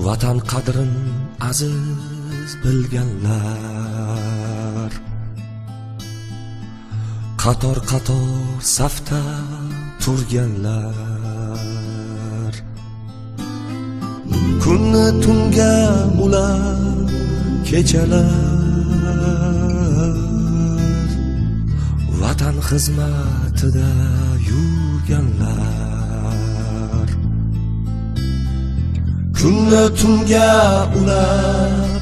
Vatan qadrin aziz bilganlar, qator-qator safda turganlar, kunni tunga ulab kechalar, vatan xizmatida yurganlar, kunni tunga ulab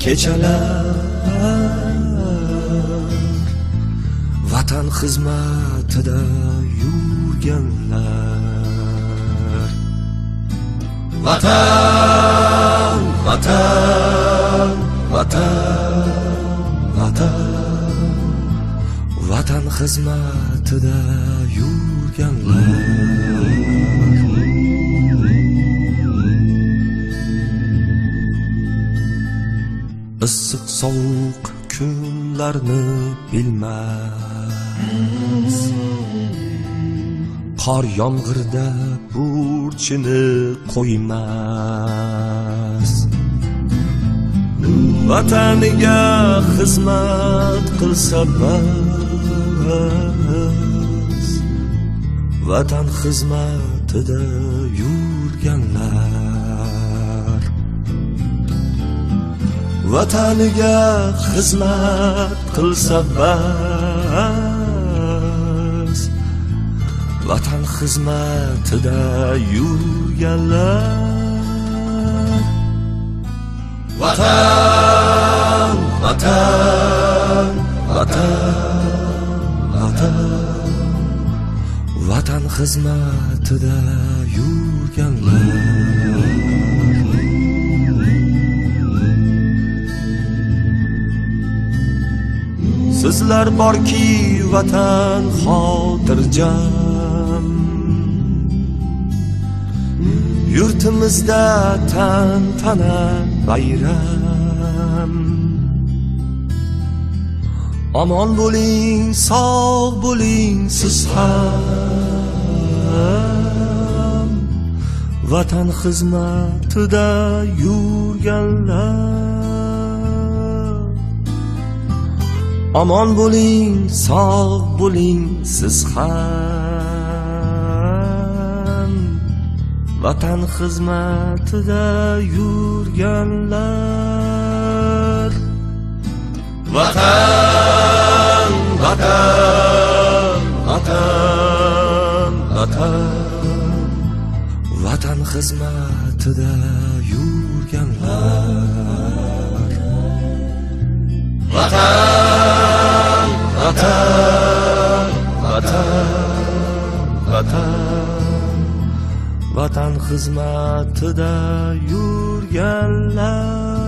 kechalar, vatan xizmatida yurganlar. Vatan, vatan, vatan, vatan, vatan xizmatida yurganlar. Issiq sovuq kunlarni bilmas, qor yomg'irda burchini qo'ymas, vataniga xizmat qilsa bas, vatan xizmatida yurganlar, vataniga xizmat qilsa bas, vatan xizmatida yurganlar. Vatan, vatan, vatan, vatan, vatan xizmatida yurganlar. Sizlar borki vatan xotirjam, yurtimizda tantana bayram. Omon bo'ling, sog' bo'ling siz ham, vatan xizmatida yurganlar. Omon bo'ling, sog' bo'ling siz ham, vatan xizmatida yurganlar. Vatan, vatan, vatan, vatan, vatan xizmatida yurganlar. Vatan, vatan, vatan, vatan, vatan xizmatida yurganlar.